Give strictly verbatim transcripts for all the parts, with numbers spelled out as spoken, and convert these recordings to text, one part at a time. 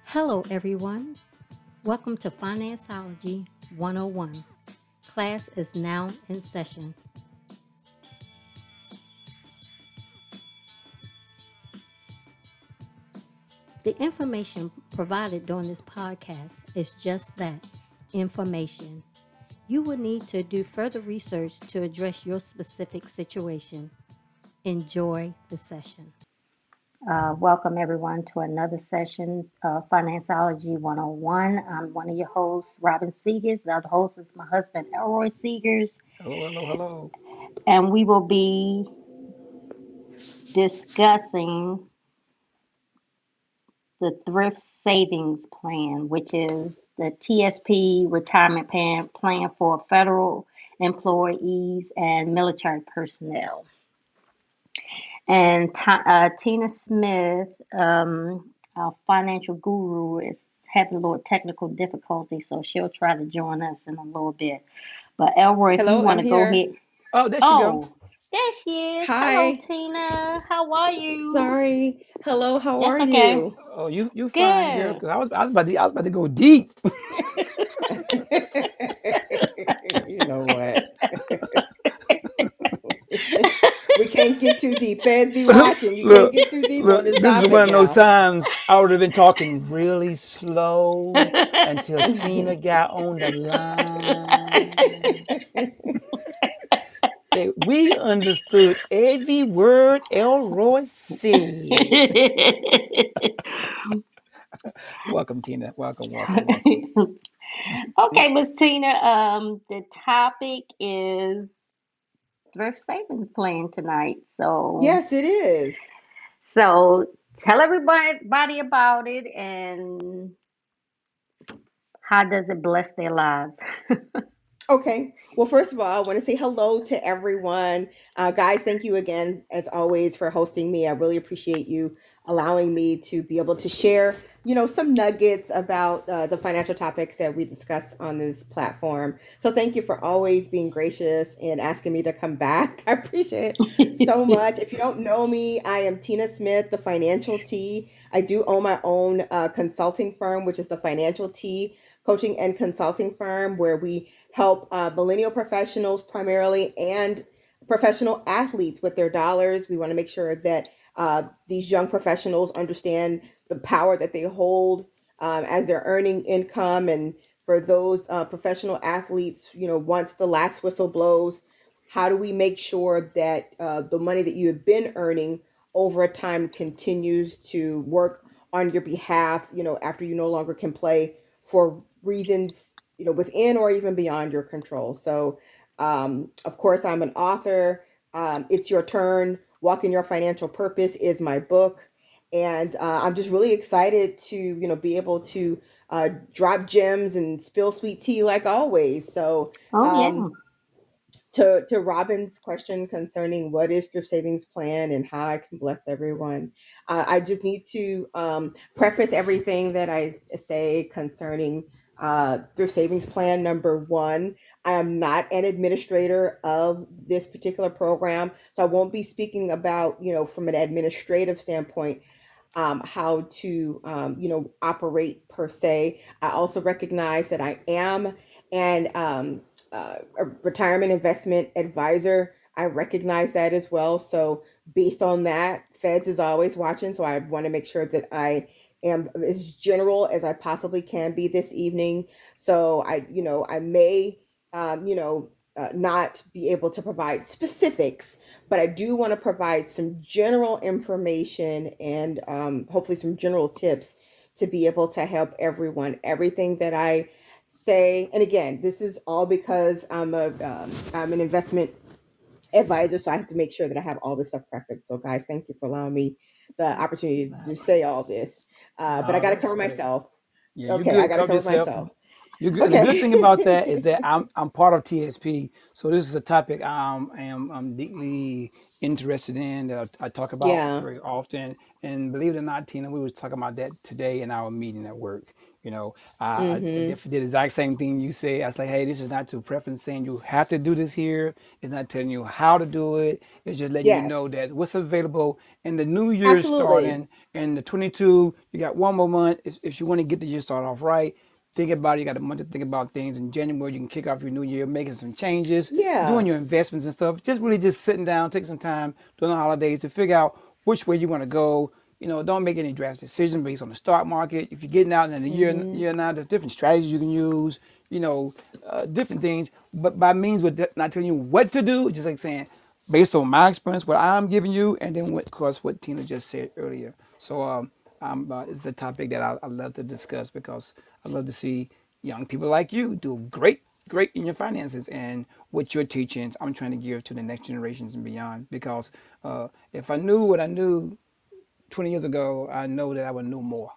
Hello, everyone. Welcome to Financeology one oh one. Class is now in session. The information provided during this podcast is just that information. You will need to do further research to address your specific situation. Enjoy the session. Uh, welcome everyone to another session of Financeology one oh one. I'm one of your hosts, Robin Seegers. The other host is my husband, Elroy Seegers, Hello, hello, hello. and we will be discussing the Thrift Savings Plan, which is the T S P retirement plan, plan for federal employees and military personnel. And uh, Tina Smith, um, our financial guru, is having a little technical difficulty, so she'll try to join us in a little bit. But Elroy, if you Hello, want I'm to go here. ahead. Oh, there she go. Oh, there she is. Hello, Hi. Tina. How are you? Sorry. Hello, how That's are okay. you? Oh, you you fine, girl. Good. Cause I was I was about to I was about to go deep. You know what? We can't get too deep. Feds be watching. You can't look, get too deep on look. this This is topic one of those now. times I would have been talking really slow until Tina got on the line. That we understood every word Elroy said. Welcome, Tina. Welcome, welcome, welcome. Okay, Miss Tina. Um, the topic is thrift savings plan tonight. So, Yes, it is. so tell everybody everybody about it and how does it bless their lives? Okay. Well, first of all, I want to say hello to everyone. Uh, guys, thank you again, as always, for hosting me. I really appreciate you allowing me to be able to share, you know, some nuggets about uh, the financial topics that we discuss on this platform. So thank you for always being gracious and asking me to come back. I appreciate it so much. If you don't know me, I am Tina Smith, the Financial T. I do own my own uh, consulting firm, which is the Financial T coaching and consulting firm, where we help uh, millennial professionals primarily and professional athletes with their dollars. We want to make sure that uh, these young professionals understand the power that they hold um, as they're earning income. And for those uh, professional athletes, you know, once the last whistle blows, how do we make sure that uh, the money that you have been earning over time continues to work on your behalf, you know, after you no longer can play for reasons, you know, within or even beyond your control. So, um, of course, I'm an author. Um, it's Your Turn. Walking Your Financial Purpose is my book. And uh, I'm just really excited to, you know, be able to uh, drop gems and spill sweet tea like always. So, Oh um, yeah. to to Robin's question concerning what is thrift savings plan and how I can bless everyone, uh, I just need to um, preface everything that I say concerning uh, thrift savings plan. Number one, I am not an administrator of this particular program, so I won't be speaking about, you know, from an administrative standpoint, um, how to, um, you know, operate per se. I also recognize that I am an um, uh, a retirement investment advisor. I recognize that as well. So based on that, Feds is always watching. So I want to make sure that I am as general as I possibly can be this evening. So I, you know, I may, um, you know, uh, not be able to provide specifics, but I do want to provide some general information and um, hopefully some general tips to be able to help everyone. Everything that I say, and again, this is all because I'm a um, I'm an investment advisor, so I have to make sure that I have all this stuff prefaced. So, guys, thank you for allowing me the opportunity to say all this. Uh, but I No, got to that's cover good. myself. Yeah, you Okay, I good. got to Cover cover yourself. myself. You good. And the good thing about that is that Okay. I'm I'm part of T S P, so this is a topic um, I am I'm deeply interested in that I, I talk about Yeah. very often. And believe it or not, Tina, we was talking about that today in our meeting at work. You know, I, I Mm-hmm. did the exact same thing you say. I say, hey, this is not to preference saying you have to do this here. It's not telling you how to do it. It's just letting you know Yes, that what's available. And the new year absolutely. starting in the twenty-two, you got one more month. If, if you want to get the year started off right, think about it. You got a month to think about things. In January, you can kick off your new year, making some changes, doing Yeah. your investments and stuff. Just really just sitting down, take some time during the holidays to figure out which way you want to go. You know, don't make any drastic decisions based on the stock market. If you're getting out in a year, Mm-hmm. year now, there's different strategies you can use. You know, uh, different things. But by means with not telling you what to do, just like saying, based on my experience, what I'm giving you, and then what, of course, what Tina just said earlier. So um, um, uh, it's a topic that I, I love to discuss because I love to see young people like you do great, great in your finances and what your teachings I'm trying to give to the next generations and beyond. Because uh, if I knew what I knew twenty years ago, I know that I would know more.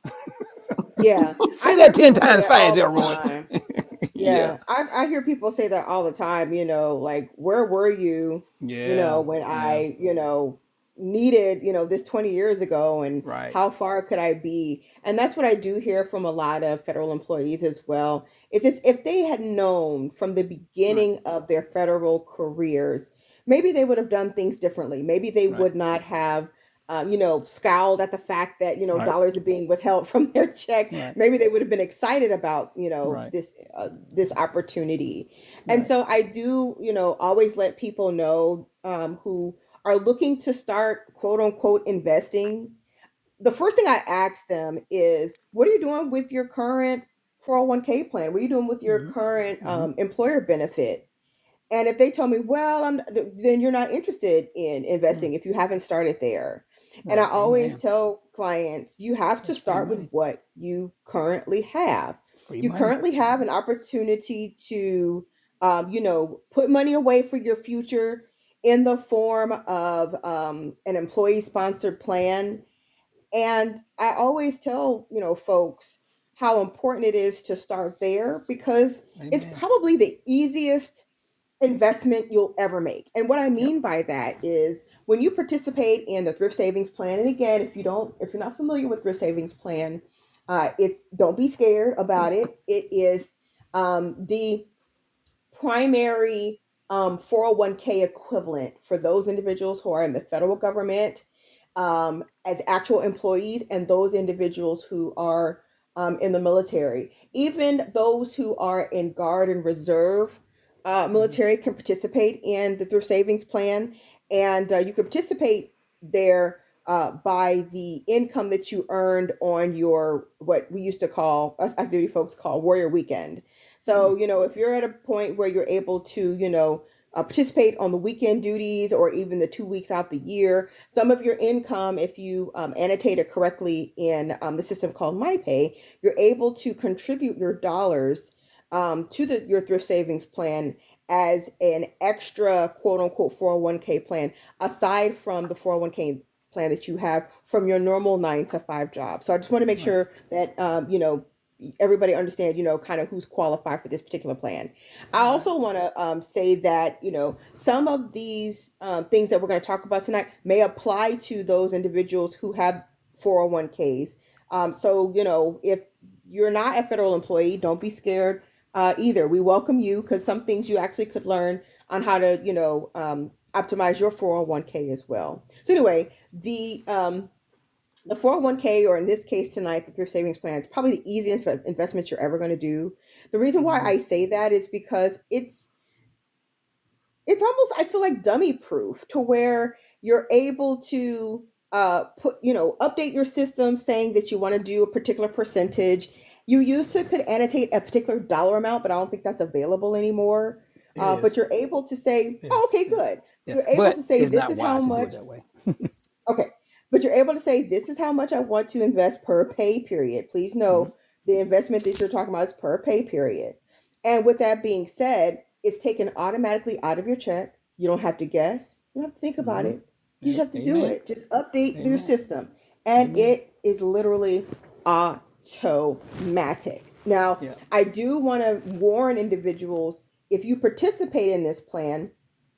Yeah. I Say hear that ten people say times that all fast, the Elroy. time. Yeah. Yeah, I I hear people say that all the time, you know, like where were you, you know, Yeah. when Yeah. I, you know, needed, you know, this twenty years ago and Right. how far could I be? And that's what I do hear from a lot of federal employees as well. Is this if they had known from the Right. beginning of their federal careers, maybe they would have done things differently. Maybe they Right. would not have um, you know, scowled at the fact that, you know, Right. dollars are being withheld from their check. Right. Maybe they would have been excited about, you know, Right. this uh, this opportunity. And Right. so I do, you know, always let people know um, who are looking to start quote unquote investing. The first thing I ask them is, what are you doing with your current four oh one k plan? What are you doing with your Mm-hmm. current Mm-hmm. um, employer benefit? And if they tell me, well, I'm then you're not interested in Right. investing if you haven't started there. And I Right. always Amen. tell clients, you have to That's free start with money. what you currently have. Free You money. currently have an opportunity to, um, you know, put money away for your future in the form of um, an employee sponsored plan. And I always tell, you know, folks how important it is to start there because it's Amen. probably the easiest investment you'll ever make. And what I Yep. mean by that is when you participate in the thrift savings plan, and again, if you don't, if you're not familiar with thrift savings plan, uh, it's don't be scared about it. It is um, the primary um, four oh one k equivalent for those individuals who are in the federal government um, as actual employees and those individuals who are um, in the military. Even those who are in Guard and Reserve uh, Mm-hmm. military can participate in the thrift savings plan. And uh, you can participate there uh, by the income that you earned on your, what we used to call, us active duty folks call Warrior Weekend. So, you know, if you're at a point where you're able to, you know, uh, participate on the weekend duties or even the two weeks out the year, some of your income, if you um, annotate it correctly in um, the system called MyPay, you're able to contribute your dollars um, to the your thrift savings plan as an extra quote unquote four oh one k plan aside from the four oh one k plan that you have from your normal nine to five job. So I just want to make Right. sure that um, you know everybody understand, you know, kind of who's qualified for this particular plan. I Right. also want to um, say that, you know, some of these um, things that we're going to talk about tonight may apply to those individuals who have four oh one k's. Um, so, you know, if you're not a federal employee, don't be scared uh, either. We welcome you because some things you actually could learn on how to, you know, um, optimize your four oh one k as well. So anyway, the um, the four oh one k, or in this case tonight, the thrift savings plan, is probably the easiest investment you're ever going to do. The reason why Mm-hmm. I say that is because it's it's almost, I feel like, dummy proof to where you're able to uh put, you know, update your system saying that you want to do a particular percentage. You used to could annotate a particular dollar amount, but I don't think that's available anymore. It Uh, but is. you're able to say, It oh, is. okay, Yeah. good. So Yeah. you're able to But say, it's this not is how wise to do it much. that way. Okay. But you're able to say, this is how much I want to invest per pay period. Please Mm-hmm. know the investment that you're talking about is per pay period. And with that being said, it's taken automatically out of your check. You don't have to guess. You don't have to think about Mm-hmm. it. You just Yep. have to do Amen. it. Just update your Amen. system. And Amen. it is literally automatic. Now, Yeah. I do want to warn individuals, if you participate in this plan,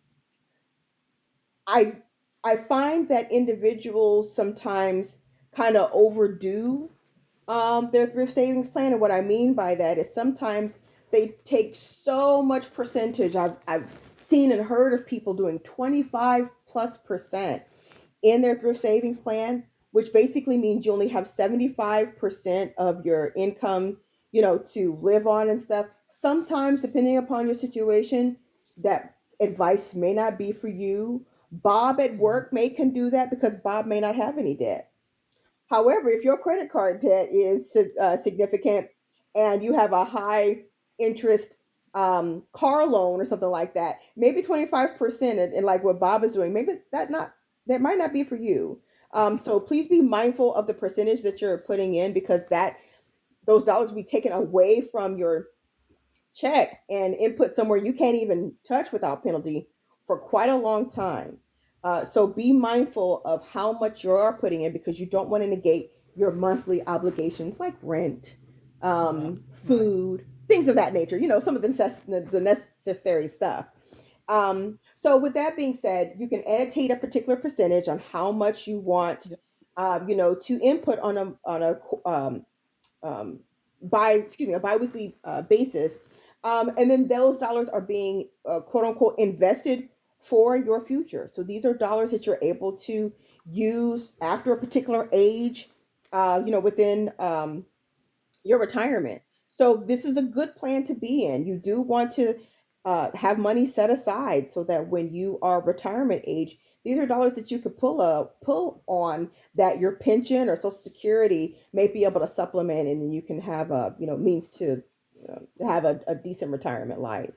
I I find that individuals sometimes kind of overdo um, their thrift savings plan. And what I mean by that is sometimes they take so much percentage. I've, I've seen and heard of people doing twenty-five plus percent in their thrift savings plan, which basically means you only have seventy-five percent of your income, you know, to live on and stuff. Sometimes, depending upon your situation, that advice may not be for you. Bob at work may can do that because Bob may not have any debt. However, if your credit card debt is uh, significant and you have a high interest um, car loan or something like that, maybe twenty-five percent and, and like what Bob is doing, maybe that not that might not be for you. Um, so please be mindful of the percentage that you're putting in because that those dollars will be taken away from your check and input somewhere you can't even touch without penalty for quite a long time. Uh, so be mindful of how much you are putting in because you don't want to negate your monthly obligations like rent, Right. um, Right. food, things of that nature. You know, some of the, necess- the, the necessary stuff. Um, so with that being said, you can annotate a particular percentage on how much you want, Yep. uh, you know, to input on a on a um, um, by excuse me a biweekly uh, basis, um, and then those dollars are being uh, quote unquote invested for your future. So these are dollars that you're able to use after a particular age, uh, you know, within um, your retirement. So this is a good plan to be in. You do want to uh, have money set aside so that when you are retirement age, these are dollars that you could pull up, pull on that your pension or Social Security may be able to supplement, and then you can have a you know means to you know, have a, a decent retirement life.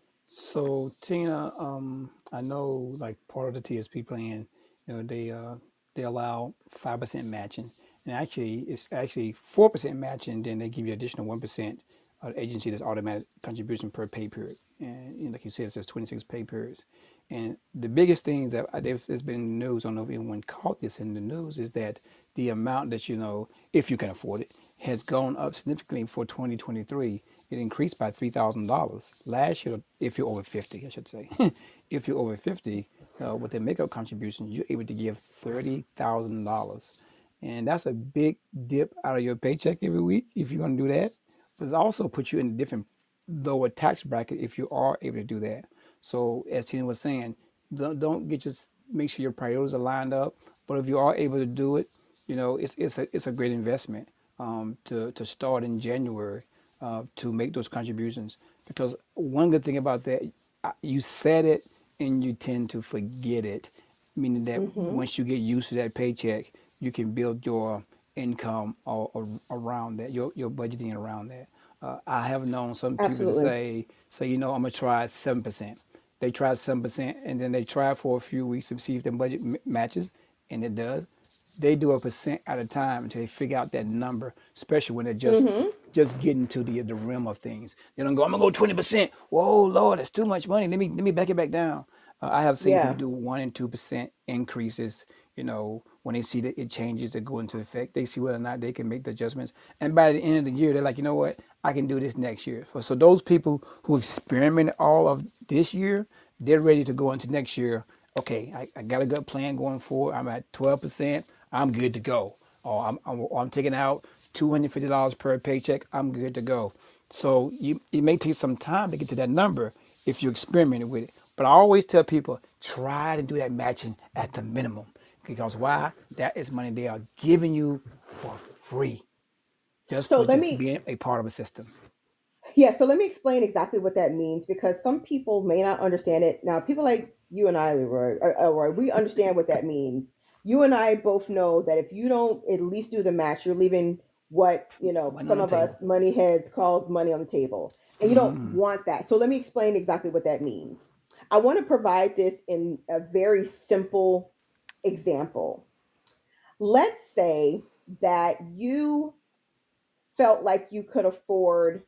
So Tina, um, I know like part of the T S P plan, you know, they uh they allow five percent matching, and actually it's actually four percent matching. Then they give you additional one percent of the agency that's automatic contribution per pay period, and, you know, like you said, it says twenty six pay periods. And the biggest thing that I, there's there's been in the news, I don't know if anyone caught this in the news, is that the amount that you know, if you can afford it, has gone up significantly for twenty twenty-three. It increased by three thousand dollars last year. If you're over fifty, I should say, if you're over fifty, uh, with the makeup contributions, you're able to give thirty thousand dollars, and that's a big dip out of your paycheck every week if you're going to do that. But it also puts you in a different lower tax bracket if you are able to do that. So as Tina was saying, don't, don't get just make sure your priorities are lined up. But if you are able to do it, you know it's it's a it's a great investment, um, to to start in January, uh, to make those contributions. Because one good thing about that, I- you said it and you tend to forget it, meaning that Mm-hmm. once you get used to that paycheck, you can build your income or, or around that, your your budgeting around that. Uh, I have known some people to Absolutely. say, say, you know, I'm gonna try seven percent. They try seven percent, and then they try for a few weeks to see if their budget m- matches, and it does. They do a percent at a time until they figure out that number, especially when they're just Mm-hmm. just getting to the the rim of things. They don't go, I'm gonna go twenty percent. Whoa, Lord, that's too much money. Let me let me back it back down. Uh, I have seen people Yeah. do one and two percent increases. You know, when they see that it changes that go into effect, they see whether or not they can make the adjustments. And by the end of the year, they're like, you know what, I can do this next year. For so those people who experimented all of this year, they're ready to go into next year. Okay, I, I got a good plan going forward. I'm at twelve percent. I'm good to go. Or I'm, I'm, or I'm taking out two hundred fifty dollars per paycheck. I'm good to go. So you, it may take some time to get to that number if you experimented with it. But I always tell people, try to do that matching at the minimum. Because why? That is money they are giving you for free, just So for let just me being a part of a system. Yeah, so let me explain exactly what that means because some people may not understand it. Now, people like you and I, Leroy, uh, uh, Roy, we understand what that means. You and I both know that if you don't at least do the match, you're leaving what, you know, Money on some the of table. us money heads called money on the table. And you don't want that. So let me explain exactly what that means. I want to provide this in a very simple example. Let's say that you felt like you could afford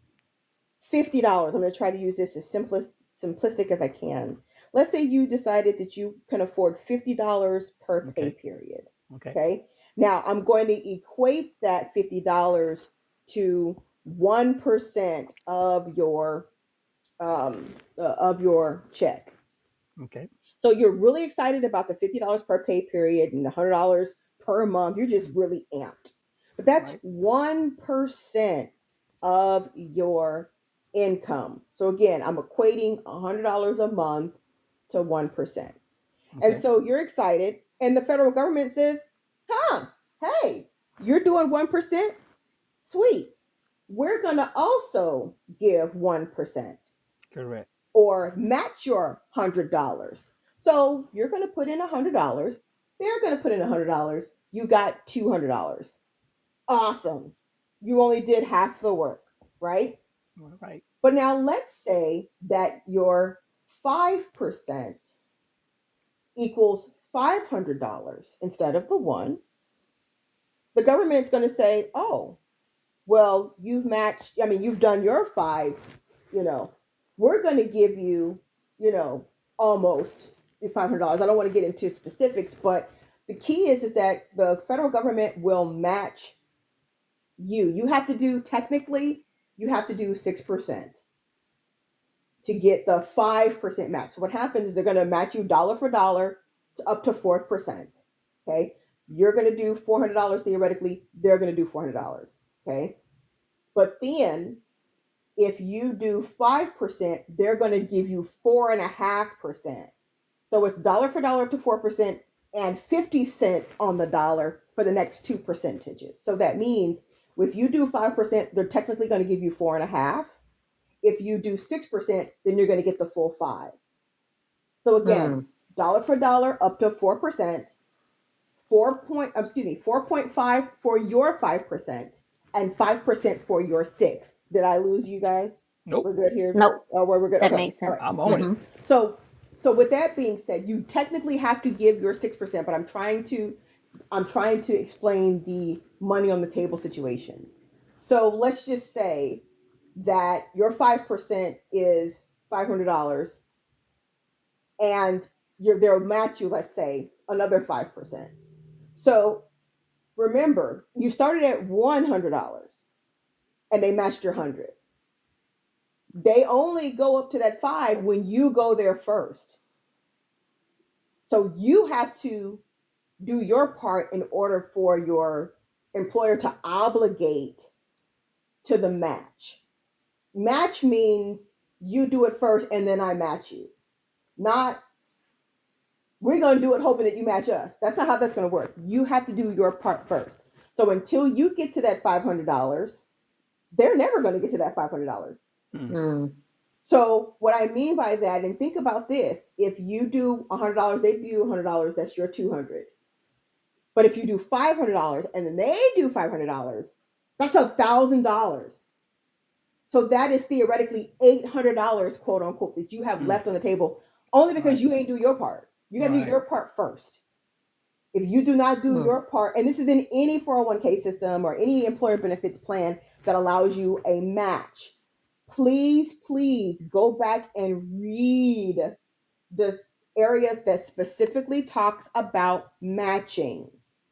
fifty dollars. I'm going to try to use this as simplest, simplistic as I can. Let's say you decided that you can afford fifty dollars per pay Okay. period. Okay. Okay. Now I'm going to equate that fifty dollars to one percent of your um, uh, of your check. Okay. So you're really excited about the fifty dollars per pay period and the one hundred dollars per month. You're just really amped. But that's Right. one percent of your income. So again, I'm equating one hundred dollars a month to one percent. And Okay. so you're excited, and the federal government says, huh, hey, you're doing one percent? Sweet. We're going to also give one percent Correct. or match your one hundred dollars. So you're going to put in one hundred dollars. They're going to put in one hundred dollars. You got two hundred dollars. Awesome. You only did half the work, right? All right. But now let's say that your five percent equals five hundred dollars instead of the one. The government's going to say, oh, well, you've matched, I mean, you've done your five, you know, we're going to give you, you know, almost five hundred dollars. I don't want to get into specifics, but the key is, is that the federal government will match you. You have to do, technically, you have to do six percent to get the five percent match. So what happens is they're going to match you dollar for dollar to up to four percent. Okay. You're going to do four hundred dollars theoretically. They're going to do four hundred dollars. Okay. But then if you do five percent, they're going to give you four and a half percent. So it's dollar for dollar up to four percent and fifty cents on the dollar for the next two percentages. So that means if you do five percent, they're technically going to give you four and a half. If you do six percent, then you're going to get the full five. So again, Mm. dollar for dollar up to four percent, four point, excuse me, four point five for your five percent and five percent for your six. Did I lose you guys? We're Nope. good here? Nope, Oh, we're, we're good. that Okay. makes All sense. right. I'm on it. Mm-hmm. So, so with that being said, you technically have to give your six percent, but I'm trying to, I'm trying to explain the money on the table situation. So let's just say that your five percent is five hundred dollars and you're, they'll match you, let's say, another five percent. So remember, you started at one hundred dollars and they matched your one hundred. They only go up to that five when you go there first. So you have to do your part in order for your employer to obligate to the match. Match means you do it first and then I match you. Not we're going to do it hoping that you match us. That's not how that's going to work. You have to do your part first. So until you get to that five hundred dollars, they're never going to get to that five hundred dollars. Mm. Mm. So what I mean by that, and think about this: if you do one hundred dollars, they do one hundred dollars. That's your two hundred. But if you do five hundred dollars and then they do five hundred dollars, that's a thousand dollars. So that is theoretically eight hundred dollars, quote unquote, that you have Mm. left on the table only because Right. you ain't do your part. You got to do Right. your part first. If you do not do Mm. your part, and this is in any four oh one k system or any employer benefits plan that allows you a match, please, please go back and read the areas that specifically talks about matching.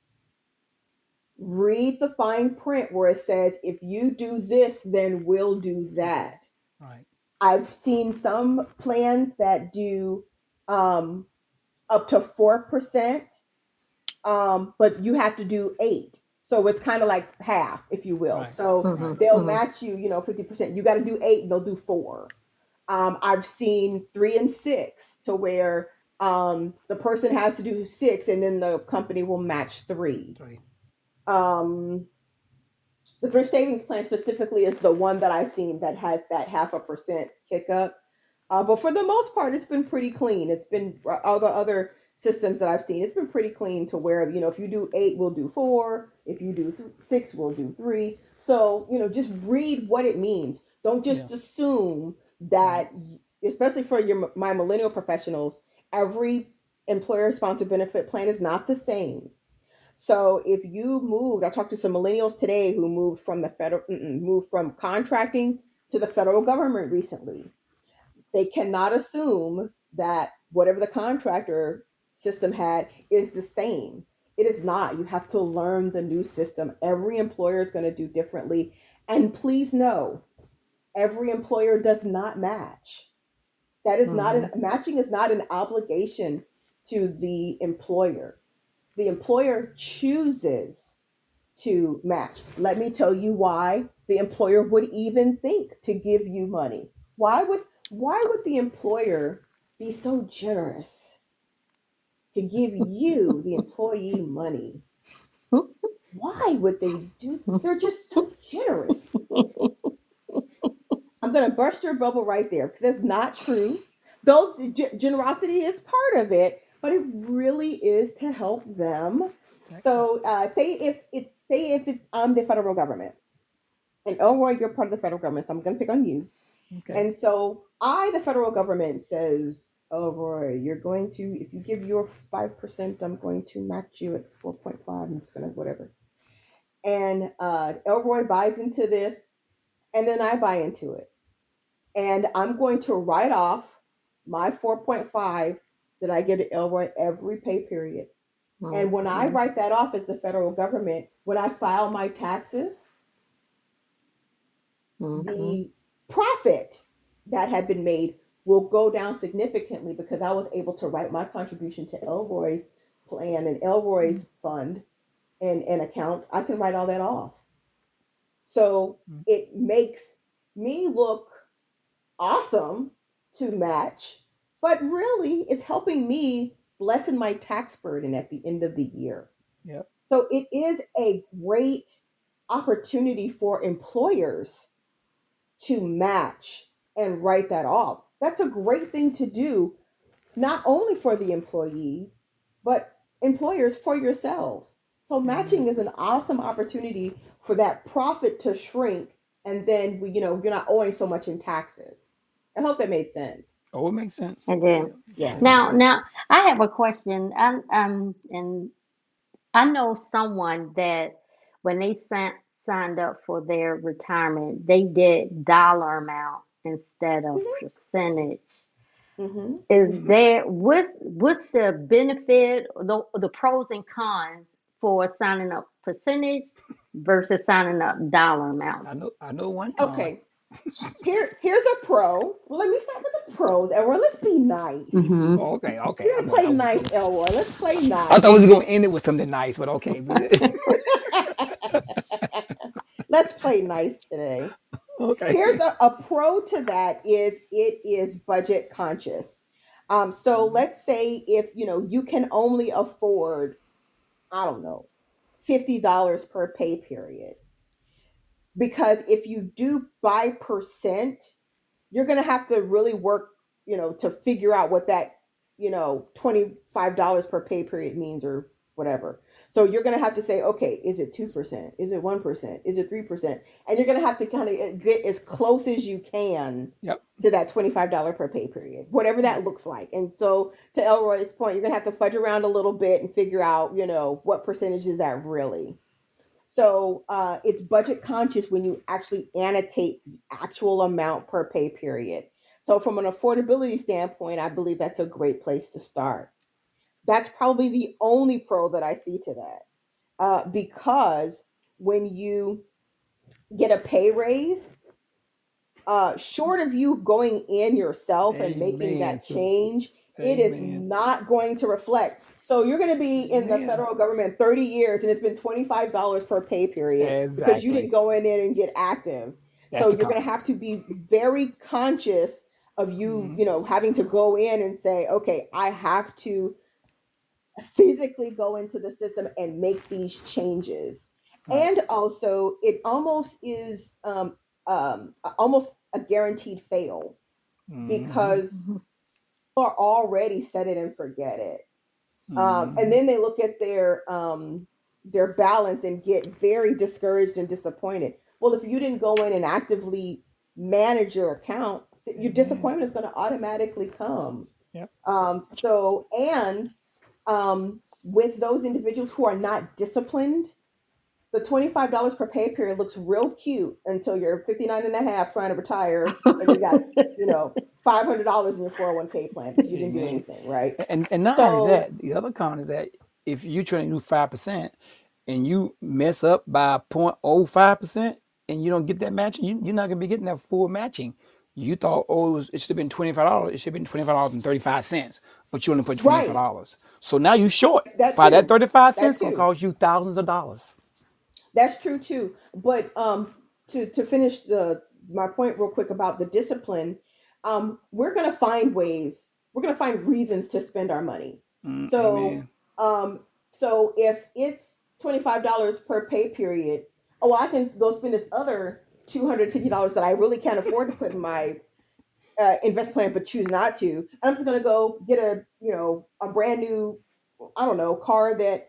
Read the fine print where it says, if you do this, then we'll do that. Right. I've seen some plans that do um, up to four percent, um, but you have to do eight. So it's kind of like half, if you will. Right. So Mm-hmm. Right. they'll Mm-hmm. match you, you know, fifty percent. You got to do eight and they'll do four. Um, I've seen three and six to where um, the person has to do six and then the company will match three. Three. Um, the thrift savings plan specifically is the one that I've seen that has that half a percent kick up. Uh, but for the most part, it's been pretty clean. It's been all the other systems that I've seen. It's been pretty clean to where, you know, if you do eight, we'll do four. If you do th- six, we'll do three. So, you know, just read what it means. Don't just Yeah. assume that, especially for your my millennial professionals, every employer sponsored benefit plan is not the same. So if you moved, I talked to some millennials today who moved from the federal, moved from contracting to the federal government recently. They cannot assume that whatever the contractor system had is the same. It is not. You have to learn the new system. Every employer is going to do differently. And please know, every employer does not match. That is not an Mm-hmm. matching is not an obligation to the employer. The employer chooses to match. Let me tell you why the employer would even think to give you money. Why would why would the employer be so generous to give you, the employee, money? Why would they do? They're just so generous. I'm going to burst your bubble right there because that's not true. Though g- generosity is part of it, but it really is to help them. So, uh, say if it's say if it's um the federal government, and Elroy, you're part of the federal government, so I'm going to pick on you. Okay. And so, I, the federal government, says, Elroy, you're going to, if you give your five percent, I'm going to match you at four point five. I'm just going to whatever. And uh, Elroy buys into this, and then I buy into it. And I'm going to write off my four point five that I give to Elroy every pay period. And when I write that off as the federal government, when I file my taxes, Mhm. the profit that had been made will go down significantly because I was able to write my contribution to Elroy's plan and Elroy's fund and, and account. I can write all that off. So it makes me look awesome to match, but really it's helping me lessen my tax burden at the end of the year. Yep. So it is a great opportunity for employers to match and write that off. That's a great thing to do, not only for the employees, but employers for yourselves. So matching is an awesome opportunity for that profit to shrink, and then you know you're not owing so much in taxes. I hope that made sense. Oh, it makes sense. And then Yeah. now, Makes now sense. I have a question. I, um, and I know someone that when they signed signed up for their retirement, they did dollar amount instead of Mm-hmm. percentage. Mm-hmm. Is there what's what's the benefit, the the pros and cons for signing up percentage versus signing up dollar amount? I know. I know one con. Okay. Here, here's a pro. Well, let me start with the pros, Elroy. Let's be nice. Mm-hmm. Oh, okay. Okay. We're I gonna was. play I was nice, going. Elroy. Let's play I thought I nice. was going to end it with something nice, but okay. Let's play nice today. Okay. Here's a, a pro to that is it is budget conscious. Um, so let's say if you know you can only afford, I don't know, fifty dollars per pay period. Because if you do by percent, you're gonna have to really work, you know, to figure out what that, you know, twenty-five dollars per pay period means or whatever. So you're gonna have to say, okay, is it two percent? Is it one percent? Is it three percent? And you're gonna have to kind of get as close as you can Yep. to that twenty-five dollars per pay period, whatever that looks like. And so to Elroy's point, you're gonna have to fudge around a little bit and figure out, you know, what percentage is that really. So uh, it's budget conscious when you actually annotate the actual amount per pay period. So from an affordability standpoint, I believe that's a great place to start. That's probably the only pro that I see to that, uh, because when you get a pay raise, uh, short of you going in yourself and making Amen, that sister. change, it is Amen. not going to reflect. So you're going to be in the Amen. federal government thirty years and it's been twenty-five dollars per pay period because you Exactly. didn't go in there and get active. That's So the you're going con. to have to be very conscious of you, Mhm. you know, having to go in and say, okay, I have to physically go into the system and make these changes. Right. And also, it almost is um, um, almost a guaranteed fail Mhm. because Mm-hmm. are already set it and forget it. Um, and Mhm. then they look at their um, their balance and get very discouraged and disappointed. Well, if you didn't go in and actively manage your account, th- your Amen. disappointment is going to automatically come. Yep. Um, so, and um, with those individuals who are not disciplined, the twenty-five dollars per pay period looks real cute until you're fifty-nine and a half trying to retire and you got, you know, five hundred dollars in your four oh one k plan because you didn't do Amen. anything, right? And and not only So, that, the other con is that if you're trying to do five percent and you mess up by point oh five percent and you don't get that matching, you, you're not gonna be getting that full matching. You thought, oh, it, was, it should have been twenty-five dollars. It should have been twenty-five dollars and thirty-five cents, but you only put twenty-five right, dollars. So now you short. that By that too, thirty-five that cents gonna too. cost you thousands of dollars. That's true too. But um, to to finish the my point real quick about the discipline, um, we're gonna find ways. We're gonna find reasons to spend our money. Mm, So amen. um, so if it's twenty five dollars per pay period, oh, I can go spend this other two hundred fifty dollars that I really can't afford to put in my uh, invest plan, but choose not to. And I'm just gonna go get a you know a brand new I don't know car that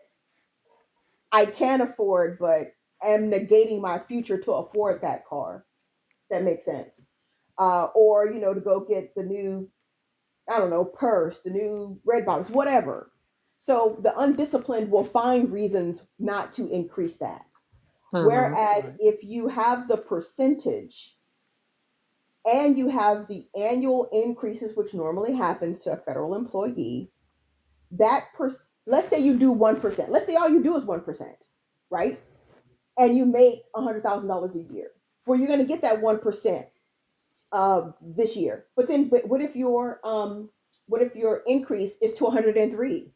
I can afford, but am negating my future to afford that car. That makes sense. Uh, or you know, to go get the new, I don't know, purse, the new red bottoms, whatever. So the undisciplined will find reasons not to increase that. Mm-hmm. Whereas Right. if you have the percentage and you have the annual increases, which normally happens to a federal employee, that per, let's say you do one percent. Let's say all you do is one percent, right? And you make one hundred thousand dollars a year. Well, you're going to get that one percent uh, this year. But then, but what if your um, what if your increase is to one hundred three?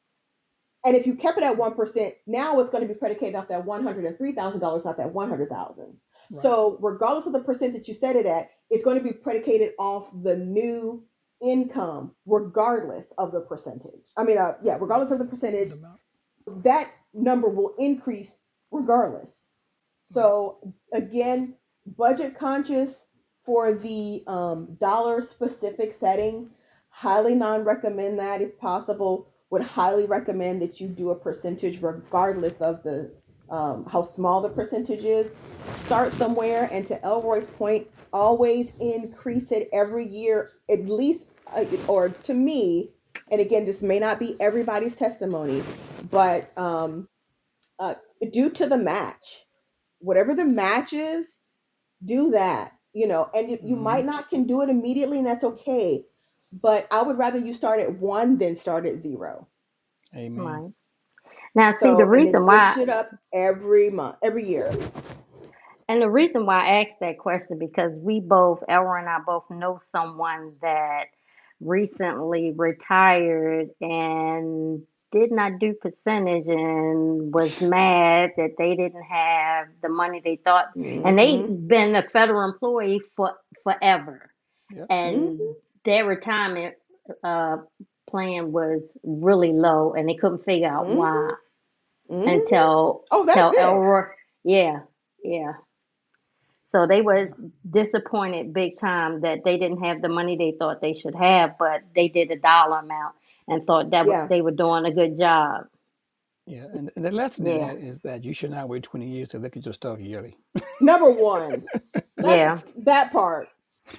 And if you kept it at one percent, now it's going to be predicated off that one hundred three thousand dollars, not that one hundred thousand dollars. Right. So, regardless of the percent that you set it at, it's going to be predicated off the new income, regardless of the percentage. I mean, uh, yeah, regardless of the percentage, The amount. that number will increase regardless. Right. So again, budget conscious for the um, dollar specific setting. Highly non recommend that if possible. Would highly recommend that you do a percentage regardless of the um, how small the percentage is. Start somewhere, and to Elroy's point, always increase it every year, at least, uh, or to me. And again, this may not be everybody's testimony, but um, uh, due to the match, whatever the match is, do that. You know, and you, you Mm-hmm. might not can do it immediately, and that's okay. But I would rather you start at one than start at zero. Amen. Right. Now, see, the So and then reason inch why, it up every month, every year. and the reason why I asked that question because we both, Elra and I both know someone that recently retired and did not do percentage and was mad that they didn't have the money they thought, and they Mm-hmm. been a federal employee for forever, Yep. Mm-hmm. and their retirement uh, plan was really low, and they couldn't figure out Mm-hmm. why Mm-hmm. until Oh, that's till it. Elroy, yeah, yeah. So they was disappointed big time that they didn't have the money they thought they should have, but they did a dollar amount and thought that Yeah. they were doing a good job. Yeah. And, and the lesson in Yeah, that is that you should not wait twenty years to look at your stuff yearly. Number one. Let's yeah, that part.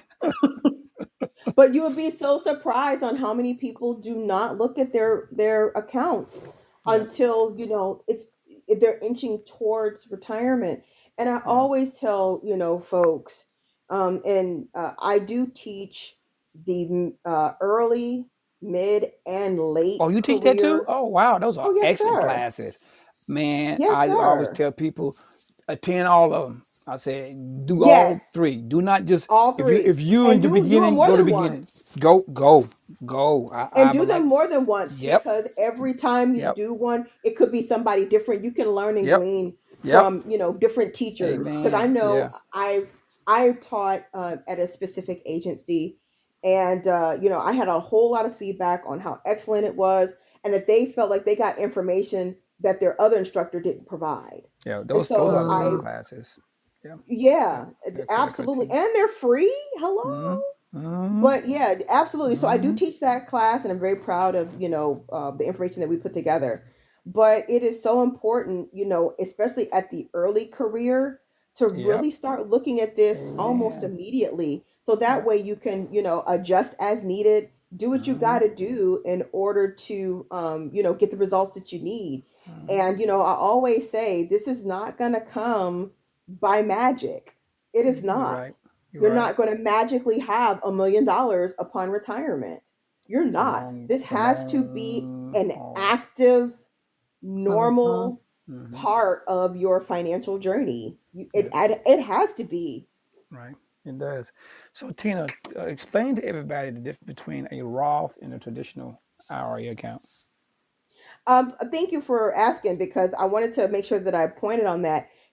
But you would be so surprised on how many people do not look at their their accounts Yep. until you know it's they're inching towards retirement. And I Yeah. always tell you know folks, um, and uh, I do teach the uh, early, mid, and Oh, late you teach that too? career. Oh, wow. Those Oh are yes, excellent sir. classes. Man, Yes, I always sir. tell people attend all of them. I say do Yes, all three. Do not just all if you three, if you in and the do do it beginning, more go to than beginning. once. Go, go, go. I, And I do would them like more than once yep, because every time you yep, do one it could be somebody different. You can learn and yep, glean yep. from you know different teachers because I Amen. know Yeah. i i taught uh, at a specific agency, and uh, you know I had a whole lot of feedback on how excellent it was and that they felt like they got information that their other instructor didn't provide. Yeah. And Those those so are good I mm, classes. Yeah. Yeah. yeah, They're good, they're good absolutely, teachers. and they're free. Hello. Mm-hmm. Mm-hmm. But yeah, absolutely. So I do Mm-hmm. teach that class, and I'm very proud of you know uh, the information that we put together. But it is so important, you know, especially at the early career, to Yep. really start looking at this almost Amen. immediately. So that Yep. way you can, you know, adjust as needed, do what you got Mm-hmm. to do in order to, um, you know, get the results that you need. Mm-hmm. And you know, I always say this is not going to come by magic. It is You're not. right. You're You're right. not going to magically have a million dollars upon retirement. You're It's a not. long, This it's a has to be long an haul. active, mm-hmm. normal Mm-hmm. part of your financial journey. You- It Yeah. it has to be. Right. It does. So, Tina, uh, explain to everybody the difference between a Roth and a traditional I R A account. Um, thank you for asking because I wanted to make sure that I pointed on that.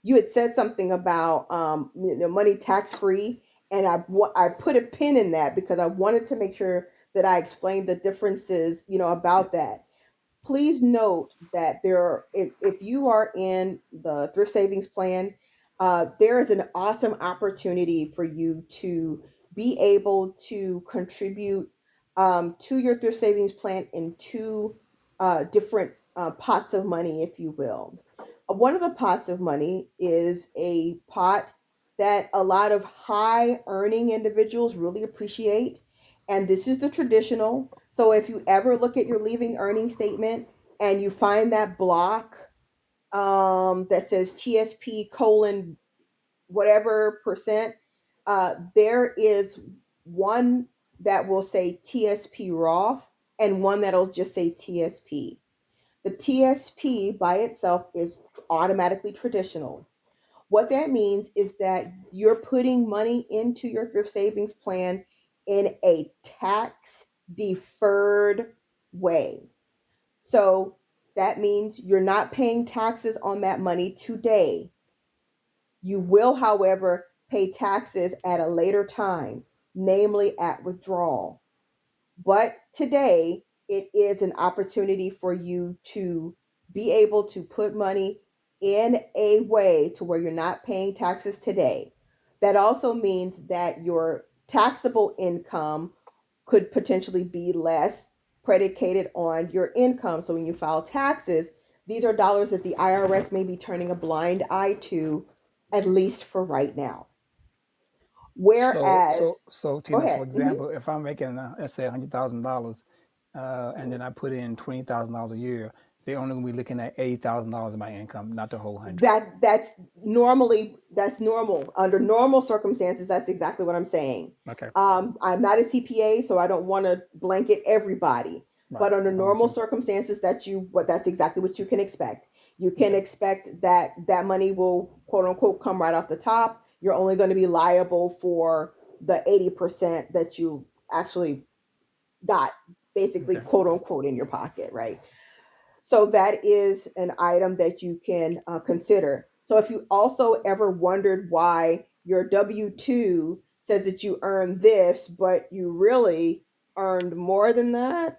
you had said something about um, you know, money tax free, and I wa- I put a pin in that because I wanted to make sure that I explained the differences, you know, about that. Please note that there are, if, if you are in the thrift savings plan, uh, there is an awesome opportunity for you to be able to contribute um, to your thrift savings plan in two uh, different uh, pots of money, if you will. Uh, one of the pots of money is a pot that a lot of high earning individuals really appreciate, and this is the traditional. So if you ever look at your leaving earning statement and you find that block um, that says T S P colon whatever percent, uh, there is one that will say T S P Roth and one that'll just say T S P. The T S P by itself is automatically traditional. What that means is that you're putting money into your thrift savings plan in a tax deferred way. So that means you're not paying taxes on that money today. You will, however, pay taxes at a later time, namely at withdrawal. But today, it is an opportunity for you to be able to put money in a way to where you're not paying taxes today. That also means that your taxable income could potentially be less predicated on your income. So when you file taxes, these are dollars that the I R S may be turning a blind eye to, at least for right now. So, so, Whereas, so, go Tina, for ahead. Mhm. example, if I'm making, uh, let's say, a hundred thousand dollars, uh, and then I put in twenty thousand dollars a year, they're only gonna be looking at eighty thousand dollars of my income, not the whole hundred. that that's normally that's normal under normal circumstances. That's exactly what I'm saying. Okay, um, I'm not a CPA, so I don't want to blanket everybody, right. but under I'm with normal you. circumstances, that you what that's exactly what you can expect. You can Okay. expect that that money will quote unquote come right off the top. You're only going to be liable for the eighty percent that you actually got, basically, Okay. quote unquote, in your pocket, right? So that is an item that you can uh, consider. So if you also ever wondered why your W two says that you earned this, but you really earned more than that,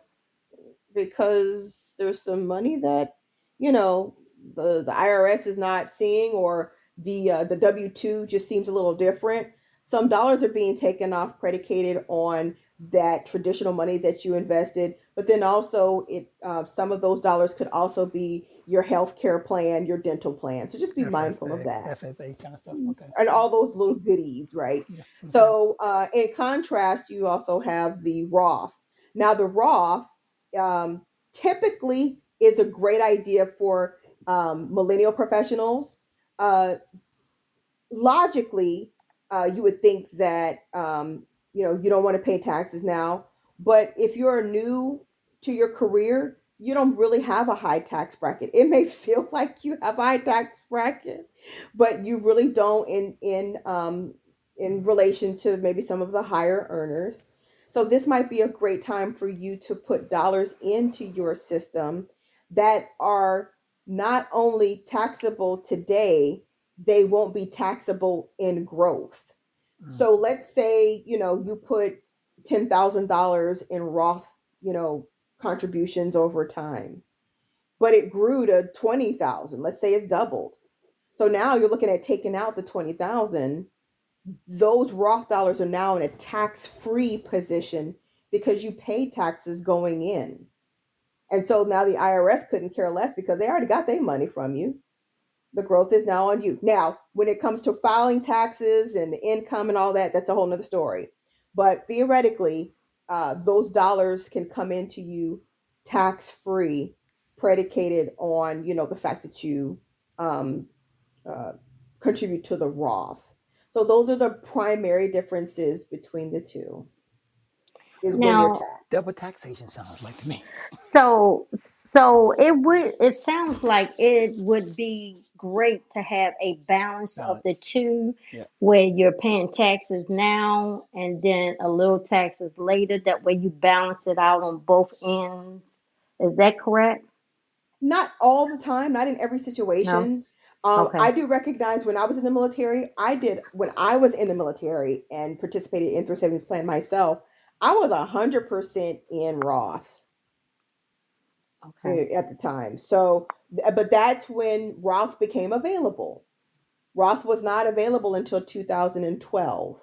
because there's some money that, you know, the the I R S is not seeing, or the uh, the W two just seems a little different. Some dollars are being taken off predicated on that traditional money that you invested, but then also it uh, some of those dollars could also be your health care plan, your dental plan. So just be mindful of F S A, that, F S A kind of stuff. Okay. and all those little goodies, right? Yeah. Okay. So, uh, in contrast, you also have the Roth. Now, the Roth um, typically is a great idea for um, millennial professionals. Uh, Logically, uh, you would think that um, you know you don't want to pay taxes now, but if you're new to your career, you don't really have a high tax bracket. It may feel like you have a high tax bracket, but you really don't in in um, in relation to maybe some of the higher earners. So this might be a great time for you to put dollars into your system that are not only taxable today, they won't be taxable in growth. Mm. So let's say, you know, you put ten thousand dollars in Roth, you know, contributions over time, but it grew to twenty thousand. Let's say it doubled. So now you're looking at taking out the twenty thousand. Those Roth dollars are now in a tax-free position because you paid taxes going in. And so now the I R S couldn't care less because they already got their money from you. The growth is now on you. Now, when it comes to filing taxes and income and all that, that's a whole nother story. But theoretically, uh, those dollars can come into you tax free, predicated on, you know, the fact that you um, uh, contribute to the Roth. So those are the primary differences between the two. Is when you're Now, Double taxed. taxation sounds like to me. so so it would it sounds like it would be great to have a balance of the Balance. two, Yeah. where you're paying taxes now and then a little taxes later. That way you balance it out on both ends. Is that correct? Not all the time, not in every No. situation. Um, Okay. I do recognize when I was in the military, I did when I was in the military and participated in thrift savings plan myself. I was a hundred percent in Roth Okay. eh, at the time. So, but that's when Roth became available. Roth was not available until two thousand twelve.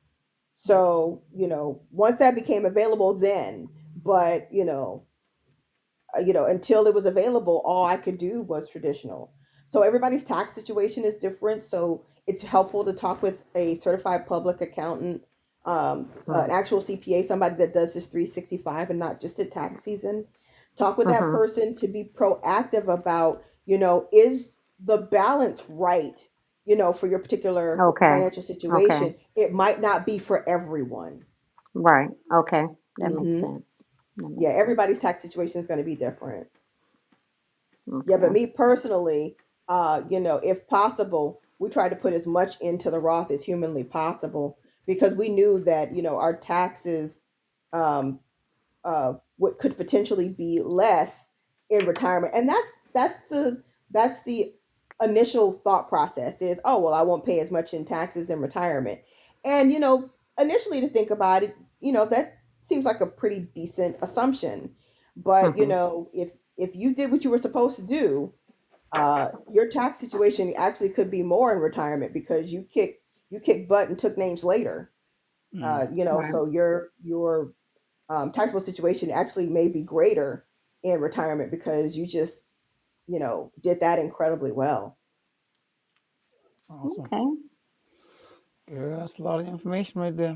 So, you know, once that became available, then, but you know, uh, you know, until it was available, all I could do was traditional. So everybody's tax situation is different. So it's helpful to talk with a certified public accountant, um, uh, an Right. actual C P A, somebody that does this three sixty-five and not just at tax season. Talk with that Mm-hmm. person to be proactive about, you know, is the balance right, you know, for your particular Okay. financial Okay. situation. It might not be for everyone. Right. Okay. That makes Hmm. sense. That Yeah, makes sense. everybody's tax situation is going to be different. Yeah, but Okay. me personally, uh, you know, if possible, we try to put as much into the Roth as humanly possible because we knew that, you know, our taxes um uh what could potentially be less in retirement. And that's that's the that's the initial thought process is, oh, well, I won't pay as much in taxes in retirement. And, you know, initially to think about it, you know, that seems like a pretty decent assumption. But, you Mm-hmm. know, if if you did what you were supposed to do, uh, your tax situation actually could be more in retirement because you kick you kick butt and took names later. Mm. Uh, you know, Right. so your your um, taxable situation actually may be greater in retirement because you just you know did that incredibly well. Awesome. Okay. Girl, that's a lot of information right there.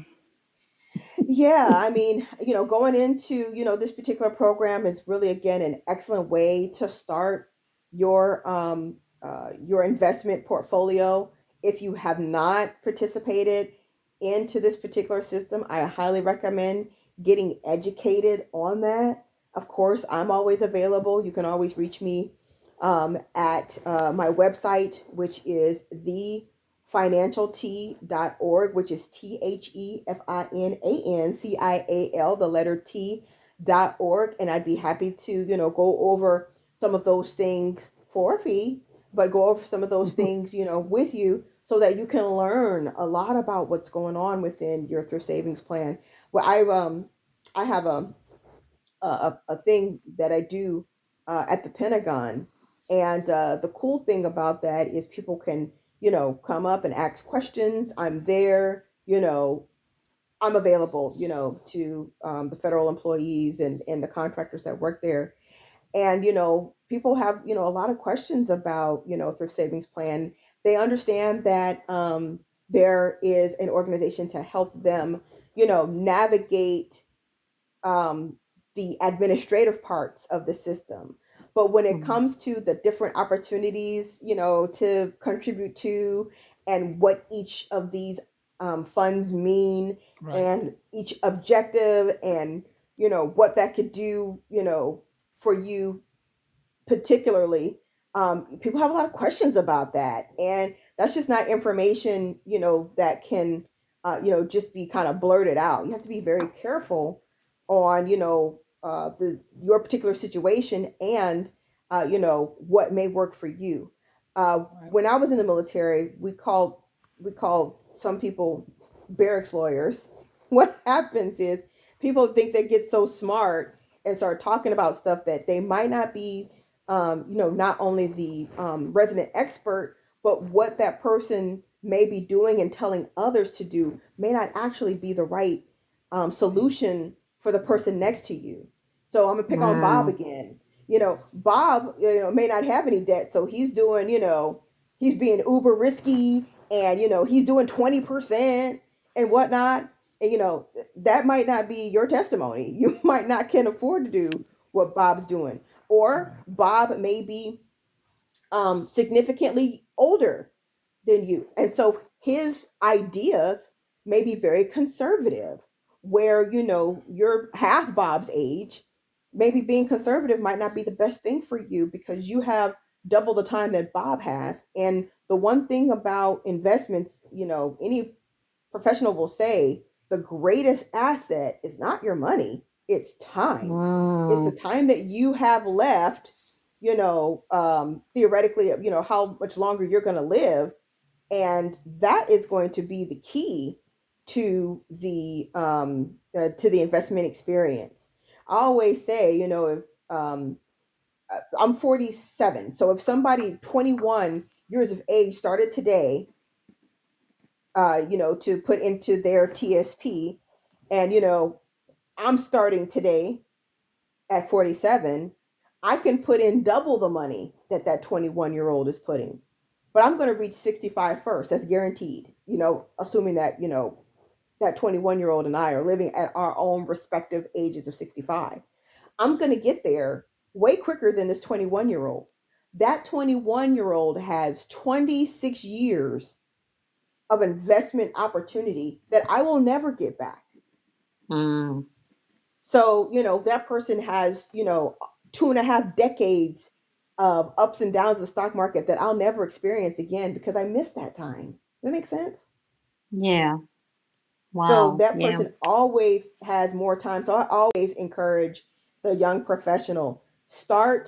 Yeah, I mean, you know, going into, you know, this particular program is really again an excellent way to start your um uh your investment portfolio. If you have not participated into this particular system, I highly recommend getting educated on that. Of course, I'm always available. You can always reach me um, at uh, my website, which is the financial t dot org, which is T H E F I N A N C I A L, the letter T dot org. And I'd be happy to, you know, go over some of those things for a fee, but go over some of those things, you know, with you so that you can learn a lot about what's going on within your thrift savings plan. Well, I, um, I have a, a, a thing that I do uh, at the Pentagon. And uh, the cool thing about that is people can, you know, come up and ask questions. I'm there, you know, I'm available, you know, to um, the federal employees and, and the contractors that work there. And, you know, people have, you know, a lot of questions about, you know, thrift savings plan. They understand that um, there is an organization to help them, you know, navigate um, the administrative parts of the system. But when it Mm. comes to the different opportunities, you know, to contribute to and what each of these um, funds mean Right. and each objective and, you know, what that could do, you know, for you particularly, um, people have a lot of questions about that, and that's just not information, you know, that can uh, you know just be kind of blurted out. You have to be very careful on, you know, uh, the your particular situation and uh, you know what may work for you. uh, Right. when I was in the military, we called we called some people barracks lawyers. What happens is people think they get so smart and start talking about stuff that they might not be, um, you know, not only the um, resident expert, but what that person may be doing and telling others to do may not actually be the right um, solution for the person next to you. So I'm gonna pick on Bob Mm. again. You know, Bob, you know, may not have any debt, so he's doing, you know, he's being uber risky, and you know, he's doing twenty percent and whatnot. And you know, that might not be your testimony. You might not can afford to do what Bob's doing, or Right. Bob may be um, significantly older than you. And so his ideas may be very conservative, where, you know, you're half Bob's age. Maybe being conservative might not be the best thing for you because you have double the time that Bob has. And the one thing about investments, you know, any professional will say the greatest asset is not your money, it's time. It's the Mm. time that you have left, you know, um, theoretically, you know, how much longer you're going to live. And that is going to be the key to the um, uh, to the investment experience. I always say, you know, if um, uh, I'm forty-seven, so if somebody twenty-one years of age started today, uh, you know, to put into their T S P, and you know, I'm starting today at forty-seven, I can put in double the money that that twenty-one year old is putting. But I'm going to reach sixty-five first. That's guaranteed, you know, assuming that, you know, that twenty-one year old and I are living at our own respective ages of sixty-five. I'm going to get there way quicker than this twenty-one year old. That twenty-one year old has twenty-six years of investment opportunity that I will never get back. Mm. So, you know, that person has, you know, two and a half decades of ups and downs of the stock market that I'll never experience again because I missed that time. Does that make sense? Yeah. So Wow. that Yeah. person always has more time. So I always encourage the young professional, start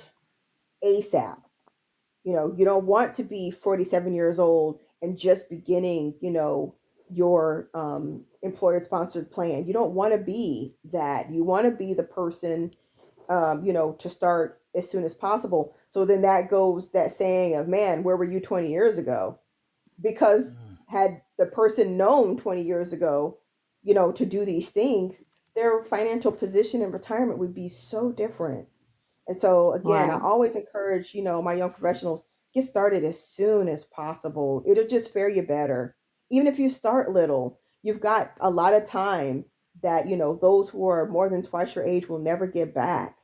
ASAP. You know, you don't want to be forty-seven years old and just beginning, you know, your um, employer sponsored plan. You don't want to be that. You want to be the person, um, you know, to start as soon as possible. So then that goes that saying of, man, where were you twenty years ago? Because had the person known twenty years ago, you know, to do these things, their financial position in retirement would be so different. And so again, I Right. always encourage, you know, my young professionals, get started as soon as possible. It'll just fare you better. Even if you start little, you've got a lot of time that, you know, those who are more than twice your age will never get back.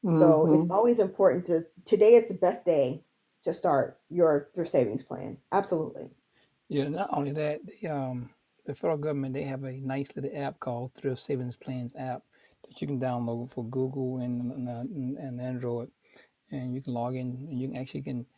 So it's Mm-hmm. always important to today is the best day to start your your savings plan. Absolutely. Yeah, not only that, the um the federal government, they have a nice little app called Thrift Savings Plans app that you can download for Google and and, uh, and and Android, and you can log in and you can actually can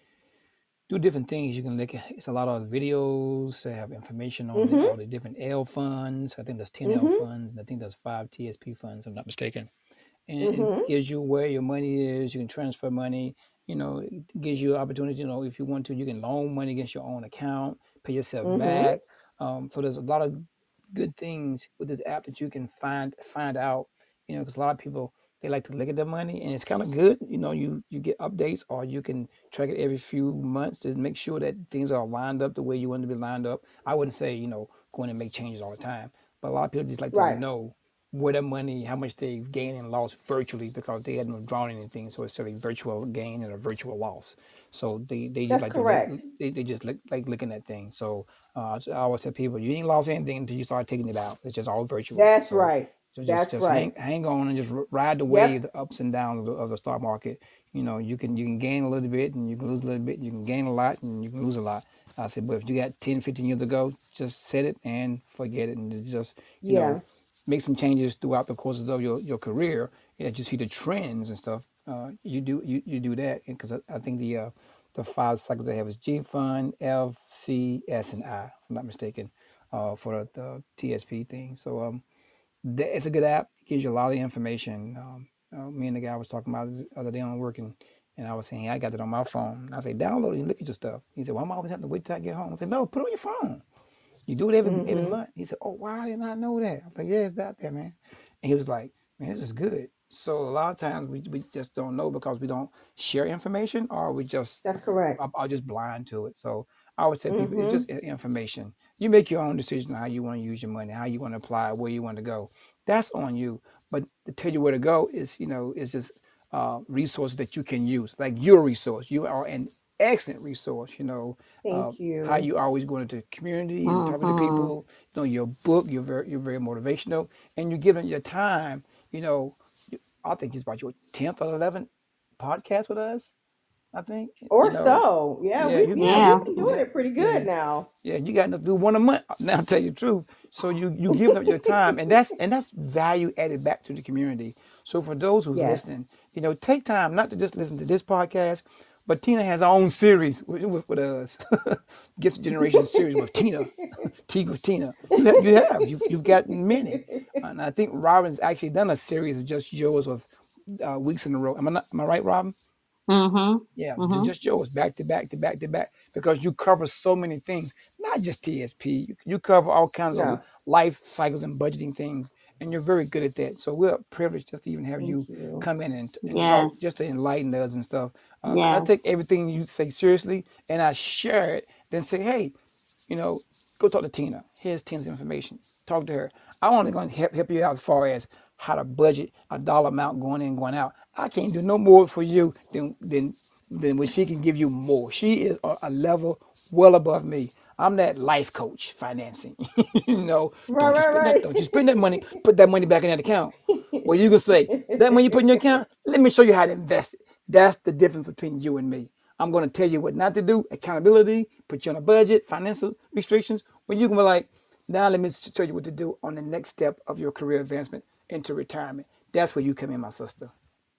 do different things. You can look at it's a lot of videos. They have information on the, Mm-hmm. all the different L funds. I think there's ten L Mm-hmm. funds, and I think there's five T S P funds, if I'm not mistaken. And it Mm-hmm. gives you where your money is. You can transfer money. You know, it gives you opportunity. You know, if you want to, you can loan money against your own account, pay yourself Mm-hmm. back. Um, so there's a lot of good things with this app that you can find find out. You know, because a lot of people they like to look at their money, and it's kind of good. You know, you you get updates, or you can track it every few months to make sure that things are lined up the way you want to be lined up. I wouldn't say you know going and make changes all the time, but a lot of people just like to Right. know where their money, how much they've gained and lost virtually because they hadn't drawn anything. So it's a virtual gain and a virtual loss. So they, they just That's like to look, correct. they, they just look, like looking at things. So uh, so I always tell people, you ain't lost anything until you start taking it out. It's just all virtual. That's So right. so just That's just hang right. hang on and just r- ride the wave, Yep. the ups and downs of the, of the stock market. You know, you can you can gain a little bit and you can lose a little bit. You can gain a lot and you can lose a lot. I said, but if you got ten, fifteen years ago, just set it and forget it and just, you know, Yeah. make some changes throughout the course of your, your career and you see the trends and stuff. Uh, you do you, you do that because I, I think the uh, the five cycles they have is G Fund, F, C, S, and I, if I'm not mistaken, uh, for the, the T S P thing. So um, that, it's a good app. It gives you a lot of information. Um, uh, me and the guy was talking about it the other day on working, and I was saying, hey, I got it on my phone. And I say, download it and look at your stuff. He said, well, I'm always having to wait till I get home. I said, no, put it on your phone. You do it every every Mm-hmm. month. He said, oh, wow, I did not know that. I'm like, yeah, it's out there, man. And he was like, man, this is good. So a lot of times we, we just don't know because we don't share information or we just That's correct. are, are just blind to it. So I always tell people it's Mm-hmm. just information. You make your own decision on how you want to use your money, how you want to apply it, where you want to go. That's on you. But to tell you where to go is, you know, is just uh, resources that you can use, like your resource. You are an excellent resource, you know, uh, Thank how you. you always going into the community and talking to Mm-hmm. people. You know, your book, you're very, you're very motivational, and you're giving your time. You know, I think it's about your tenth or eleventh podcast with us. I think, you Or know, so. Yeah, yeah, we you, yeah, you, we've Yeah. been doing yeah, it pretty yeah, good now. yeah. You got to do one a month. Now, I'll tell you the truth. So you you giving up your time, and that's and that's value added back to the community. So for those who's Yes. listening, you know, take time not to just listen to this podcast, but Tina has her own series with, with, with us, Gift Generation series with Tina, Tea with Tina. You have, you have, you've, you've got many, and I think Robin's actually done a series of just yours with uh, weeks in a row. Am I not, am I right, Robin? Mhm. Yeah, ju- Mhm. just yours, back to back to back to back, because you cover so many things, not just T S P. You, you cover all kinds of No, life cycles and budgeting things, and you're very good at that. So we're privileged just to even have you thank you. come in and, and talk, Yes. just to enlighten us and stuff. Because I Yes. take everything you say seriously, and I share it, then say, hey, you know, go talk to Tina. Here's Tina's information. Talk to her. I'm only going to help, help you out as far as how to budget a dollar amount going in and going out. I can't do no more for you than than than what she can give you more. She is a, a level well above me. I'm that life coach financing. you know, Right, don't you spend that, right, don't you spend that money, put that money back in that account. Well, you can say, that money you put in your right. account, let me show you how to invest it. That's the difference between you and me. I'm going to tell you what not to do, accountability, put you on a budget, financial restrictions. When you can be like, now let me show you what to do on the next step of your career advancement into retirement. That's where you come in, my sister.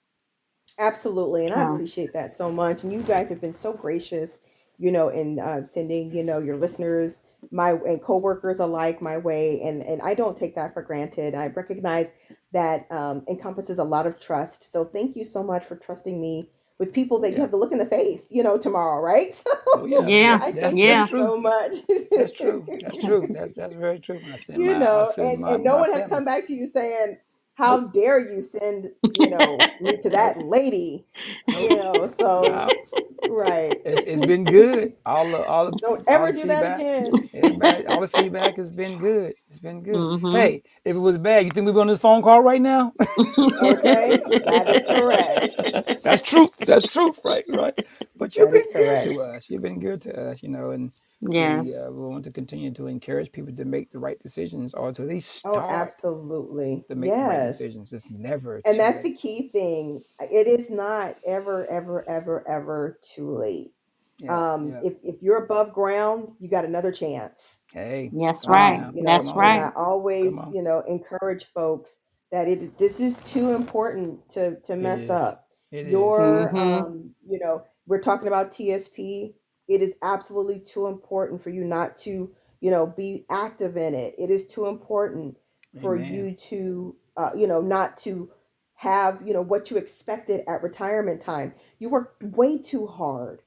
Absolutely, and I True. appreciate that so much. And you guys have been so gracious, you know, in uh, sending, you know, your listeners my and coworkers alike my way, and and I don't take that for granted. I recognize that um, encompasses a lot of trust. So thank you so much for trusting me with people Oh that you yeah. have to look in the face, you know, tomorrow, right? Oh So yeah. Yeah. That's I that's thank that's you Yeah. true. so much. That's true. That's true. That's that's very true. I send You my I know, send and my and no my one has family. come back to you saying, "How Nope. dare you send, you know, me to Nope. that lady?" Nope. You know, so Nah. right. It's it's been good. All the all the Don't all ever the do that feedback. again. Everybody, all the feedback has been good. It's been good. Mhm. Hey, if it was bad, you think we'd be on this phone call right now? Okay, that is correct. That's truth. That's truth, right? Right. But you've That is been good correct. to us. You've been good to us, you know, and Yes. we uh, we want to continue to encourage people to make the right decisions, or to at least Oh, start absolutely. to make the right Yes. decisions. It's never And too that's the late. key thing. It is not ever, ever, ever, ever too late. Yeah. Um, Yeah. if if you're above ground, you got another chance. Hey, That's come on right. Um, now. you Come know, That's on and right. I now. always, Come on. you know, encourage folks that it this is too important to to It mess is. up. It is. Your Mhm. um, you know, we're talking about T S P. It is absolutely too important for you not to, you know, be active in it. It is too important for Amen. you to uh, you know, not to have, you know, what you expected at retirement time. You worked way too hard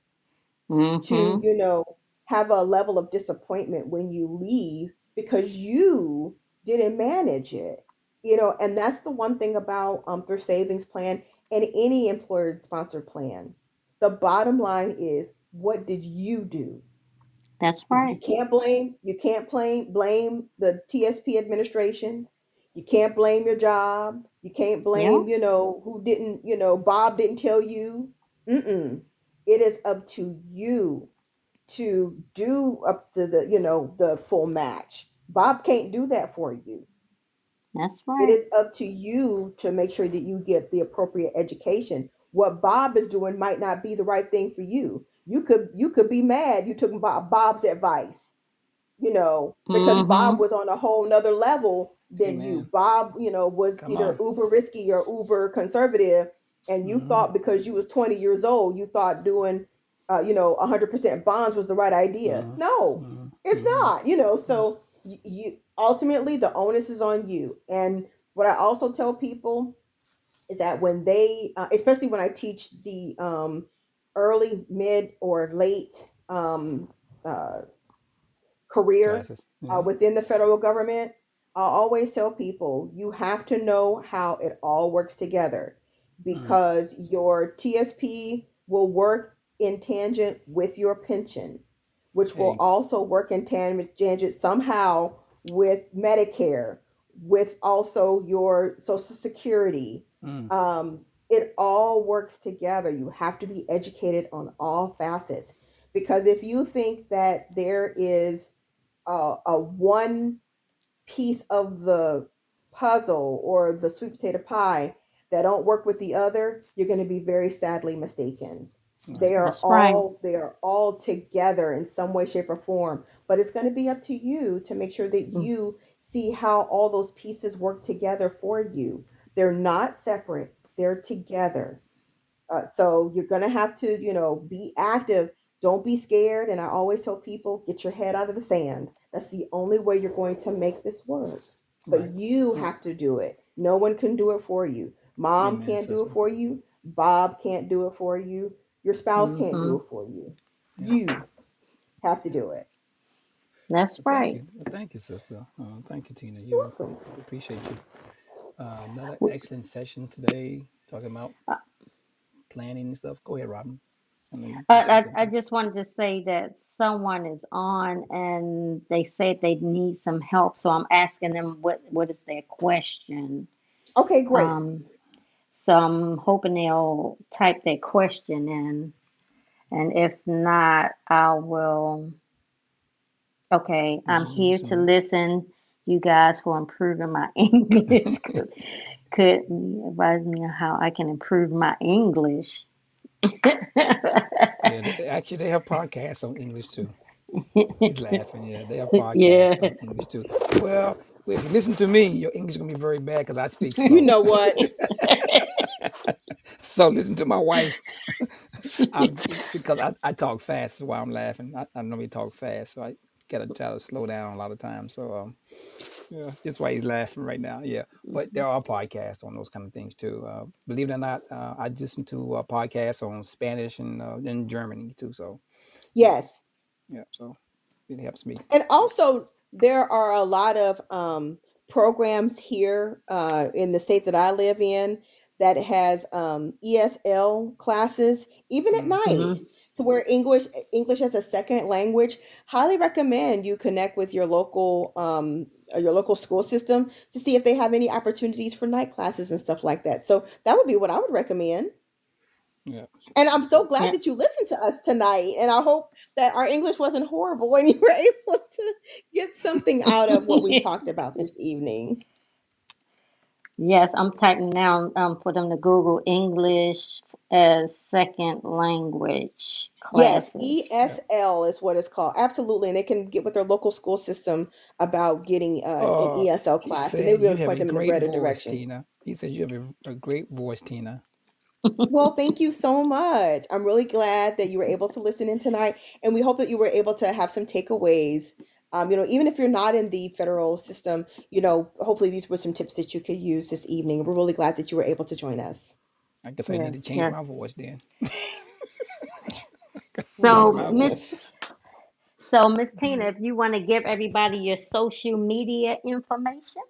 to, Mhm. you know, have a level of disappointment when you leave because you didn't manage it. You know, and that's the one thing about um their savings plan and any employer sponsored plan. The bottom line is, what did you do? That's You right. can't blame you can't blame blame the T S P administration. You can't blame your job. You can't Yeah. blame, you know, who didn't, you know, Bob didn't tell you. Mm-mm. It is up to you to do up to the, you know, the full match. Bob can't do that for you. That's It right. is up to you to make sure that you get the appropriate education. What Bob is doing might not be the right thing for you. You could you could be mad you took Bob, Bob's advice, you know, because Bob Mhm. was on a whole nother level than you. Amen. Bob, you know, was Come either on. uber risky or uber conservative, and you Hmm. thought because you was twenty years old, you thought doing, uh, you know, one hundred percent bonds was the right idea. Uh, No, uh, it's uh, not. You know, so you, you ultimately the onus is on you. And what I also tell people is that when they, uh, especially when I teach the um, early, mid, or late um, uh, career classes. uh, Yeah. within the federal government, I always tell people you have to know how it all works together Mm, because your T S P will work in tangent with your pension, which will hey. also work in tangent somehow with Medicare, with also your Social Security. Mm, Um, it all works together. You have to be educated on all facets because if you think that there is uh, a one piece of the puzzle or the sweet potato pie that don't work with the other, you're going to be very sadly mistaken. right. They are That's right. all they are all together in some way, shape, or form. But it's going to be up to you to make sure that Mm. you see how all those pieces work together for you. They're not separate; they're together. Uh, so you're going to have to, you know, be active. Don't be scared. And I always tell people, get your head out of the sand. That's the only way you're going to make this work. But Right. you Mm, have to do it. No one can do it for you. Mom amen, can't do it sister. for you. Bob can't do it for you. Your spouse can't Mm-hmm. do it for you. Yeah. You have to do it. That's Well, thank right. you. Well, thank you, sister. Uh, thank you, Tina. You're You welcome. we appreciate you. Uh, another We- excellent session today, talking about uh, planning and stuff. Go ahead, Robin. I know you, you say I, I something. just wanted to say that someone is on and they said they need some help, so I'm asking them what what is their question. Okay, great. Um, so I'm hoping they'll type their question in, and if not, I will. Okay, I'm Zoom, here to Zoom. listen. You guys for improving my English. Could, could you advise me on how I can improve my English? Yeah, they, actually, they have podcasts on English too. He's laughing. Yeah, they have Yeah. podcasts on English too. Well, if you listen to me, your English is gonna be very bad because I speak You slow. know what? So listen to my wife. I, because I, I talk fast. That's why I'm laughing. I, I normally talk fast, so I gotta try to slow down a lot of times. So um, yeah, that's why he's laughing right now. Yeah, but there are podcasts on those kind of things too. Uh, believe it or not, uh, I listen to uh, podcasts on Spanish and uh, in Germany too. So yes, Yes. yeah. So it helps me. And also, there are a lot of um, programs here uh, in the state that I live in that has um, E S L classes, even at Mm. night, Hmm. to where English English as a second language. Highly recommend you connect with your local um, uh, your local school system to see if they have any opportunities for night classes and stuff like that. So that would be what I would recommend. Yeah. And I'm so glad Yeah. that you listened to us tonight. And I hope that our English wasn't horrible and you were able to get something out of what we talked about this evening. Yes, I'm typing now um, for them to Google English as second language Yes, classes. Yeah. E S L is what it's called. Absolutely. And they can get with their local school system about getting uh, an Uh, E S L he class and they said will be you able to have point a them in a great better voice, direction. Tina. He said you have a, a great voice, Tina. Well, thank you so much. I'm really glad that you were able to listen in tonight, and we hope that you were able to have some takeaways. Um, you know, even if you're not in the federal system, you know, hopefully these were some tips that you could use this evening. We're really glad that you were able to join us. I guess I need to Yes, change yes. my voice then. Change So my Miss voice. so Miss Tina, if you want to give everybody your social media information.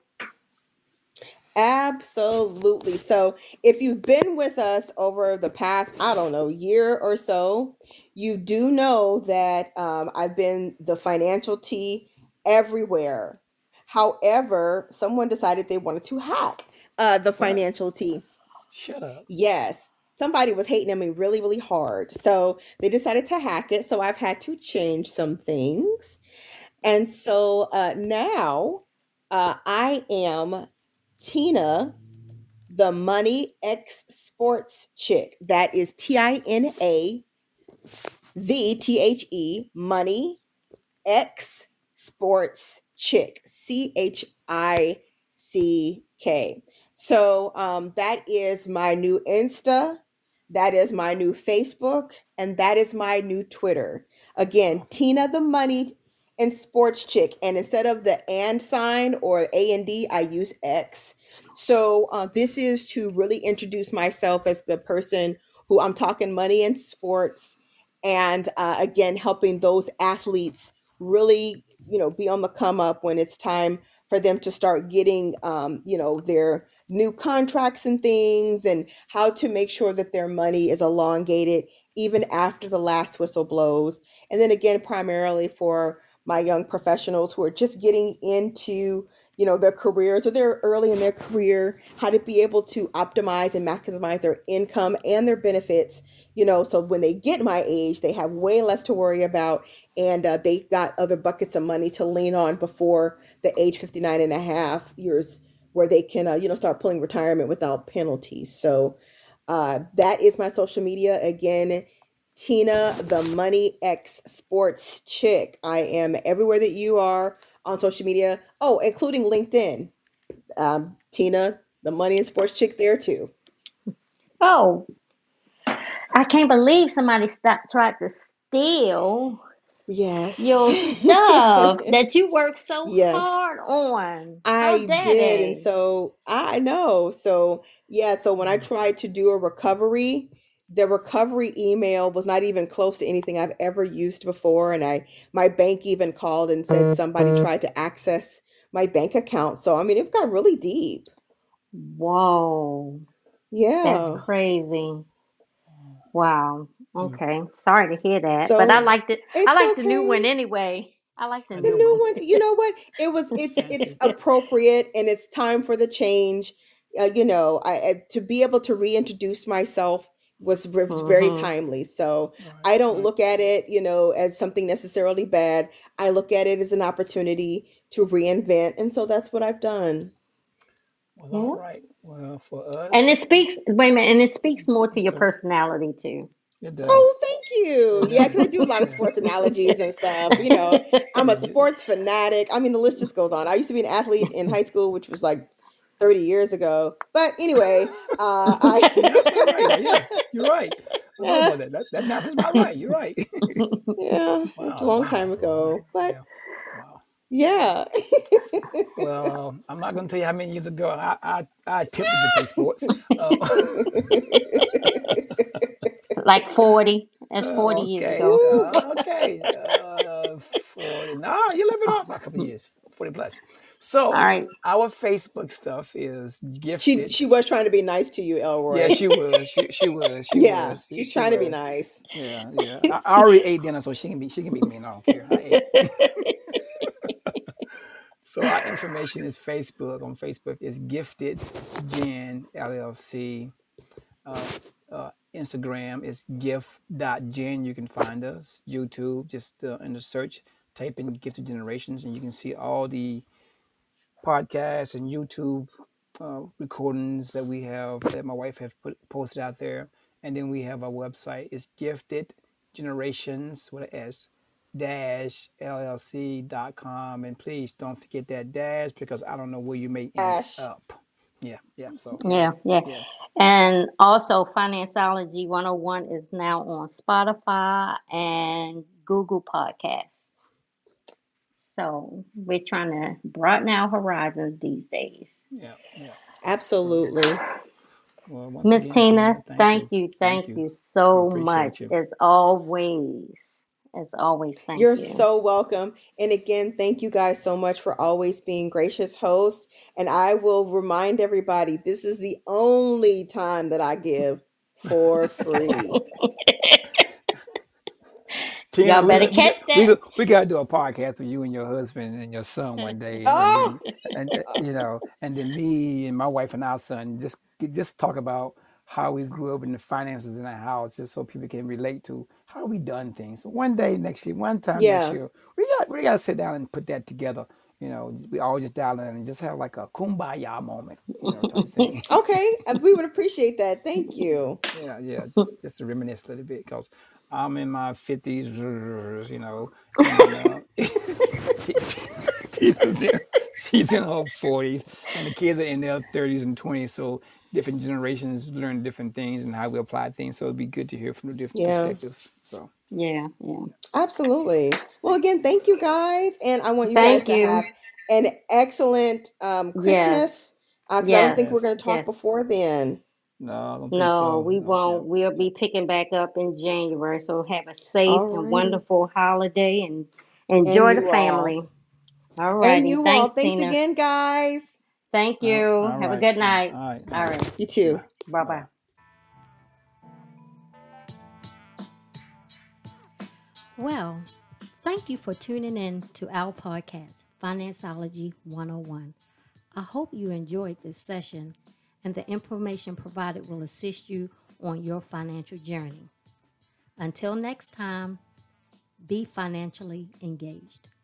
Absolutely. So, if you've been with us over the past, I don't know, year or so, you do know that um, I've been the financial T everywhere. However, someone decided they wanted to hack uh, the What? financial T. Shut up. Yes, somebody was hating on me really, really hard. So, they decided to hack it. So, I've had to change some things. And so uh, now uh, I am Tina the Money X Sports Chick. That is T I N A, the T H E, Money X Sports Chick, C H I C K. So um, that is my new Insta, that is my new Facebook, and that is my new Twitter. Again, Tina the Money and Sports Chick. And instead of the and sign or A and D, I use X. So uh, this is to really introduce myself as the person who I'm talking money and sports. And uh, again, helping those athletes really, you know, be on the come up when it's time for them to start getting, um, you know, their new contracts and things, and how to make sure that their money is elongated even after the last whistle blows. And then again, primarily for my young professionals who are just getting into, you know, their careers or they're early in their career, how to be able to optimize and maximize their income and their benefits, you know, so when they get my age, they have way less to worry about, and uh, they got other buckets of money to lean on before the age fifty-nine and a half years where they can, uh, you know, start pulling retirement without penalties. So uh, that is my social media. Again, Tina, the Money X Sports Chick. I am everywhere that you are on social media. Oh, including LinkedIn. Um, Tina, the Money and Sports Chick there too. Oh, I can't believe somebody stopped tried to steal Yes. your stuff that you worked so Yeah. hard on. How I dare did. And they? so I know. So Yeah, so when I tried to do a recovery, the recovery email was not even close to anything I've ever used before. And I my bank even called and said somebody tried to access my bank account. So I mean it got really deep. Whoa, that's Yeah. crazy. Wow. Mm. Okay. Sorry to hear that, but I So liked it. I it's like the new one okay. anyway. I like the I The new do new one. one, you know what? It was it's it's fancy. appropriate and it's time for the change. Uh, you know, I, I to be able to reintroduce myself was, was very Mm-hmm. timely. So Right, I don't right. look at it, you know, as something necessarily bad. I look at it as an opportunity to reinvent, and so that's what I've done. Well, all Yeah. right. Well, for And it us, speaks, wait a minute, and it speaks more to your okay, personality too. it Oh, does. thank you. It Yeah, because I does. do a lot of Yeah, sports analogies and stuff. yeah, You know, I'm yeah. a You, sports fanatic. I mean, the list just goes on. I used to be an athlete in high school, which was like thirty years ago. But anyway, uh, yeah, that's about right. Now, yeah, I. you're right. I thought about that. That, that math is about right. You're right. Yeah, it's a Wow, long wow. time So, all right. ago. But Yeah, wow. yeah. Well, um, I'm not going to tell you how many years ago I, I, I attempted to play sports. Uh, Like forty. That's forty years okay, ago. Woo. uh, okay. Uh, forty. No, you're a little bit off by a couple of years. forty plus. All So, right. our Facebook stuff is She gifted. she was trying to be nice to you, Yeah, Elroy. she was. She, she was. She Yeah, was. She, she's she trying to be was. nice. Yeah, yeah. I, I already ate dinner, so she can be. She can be mean. I don't care. I ate. So our information is Facebook. On Facebook is Gifted Gen L L C. Uh, uh, Instagram is gift.gen. You can find us. YouTube, just uh, in the search, type in Gifted Generations, and you can see all the podcasts and YouTube uh, recordings that we have that my wife has put posted out there. And then we have our website. It's Gifted Generations with an S dash L L C dot com. And please don't forget that dash because I don't know where you may end Ash. up. Yeah, yeah. So Yeah, anyway, yeah. yes. And also, Financeology one oh one is now on Spotify and Google Podcasts. So we're trying to broaden our horizons these days. Yeah, yeah. So, Absolutely. well, once Miss again, Tina, Tina, thank thank you. you, Thank thank you. you We so appreciate much. you. As always, as always, thank You're you. so welcome. And again, thank you guys so much for always being gracious hosts. And I will remind everybody this is the only time that I give for free. Tina, Y'all we better got we got catch we that. got, we got to do a podcast with you and your husband and your son one day, and, and Oh, then and uh, you know, and then me and my wife and our son just just talk about how we grew up in the finances in our house, just so people can relate to how we done things. So one day next year, one time next yeah. year, we got we got to sit down and put that together. You know, we all just dial in and just have like a kumbaya moment, you know, type thing. Okay. uh, We would appreciate that. Thank you. Yeah, yeah, just just to reminisce a little bit because I'm in my fifties, you know, and then uh, Tina's in, she's in her forties, and the kids are in their thirties and twenties. So different generations learn different things and how we apply things. So it'd be good to hear from the different Yeah. perspectives. So Yeah, yeah. Absolutely. Well, again, thank you guys. And I want you guys Thank to you. have an excellent um, Yes, Christmas because I don't yes, think we're yes, going to talk yes. before then. no, I don't think No, so. we No, yeah, won't. We'll yeah. be picking back up in January. So have a safe All and righty. wonderful holiday and And enjoy the you all. family. All And righty. you all. Thanks, Thanks Tina. again, guys. Thank All, you. all Have a right, good all night. right, all All right. right. You too. Bye, Bye bye, bye. bye. Well, thank you for tuning in to our podcast, Financeology one oh one. I hope you enjoyed this session and the information provided will assist you on your financial journey. Until next time, be financially engaged.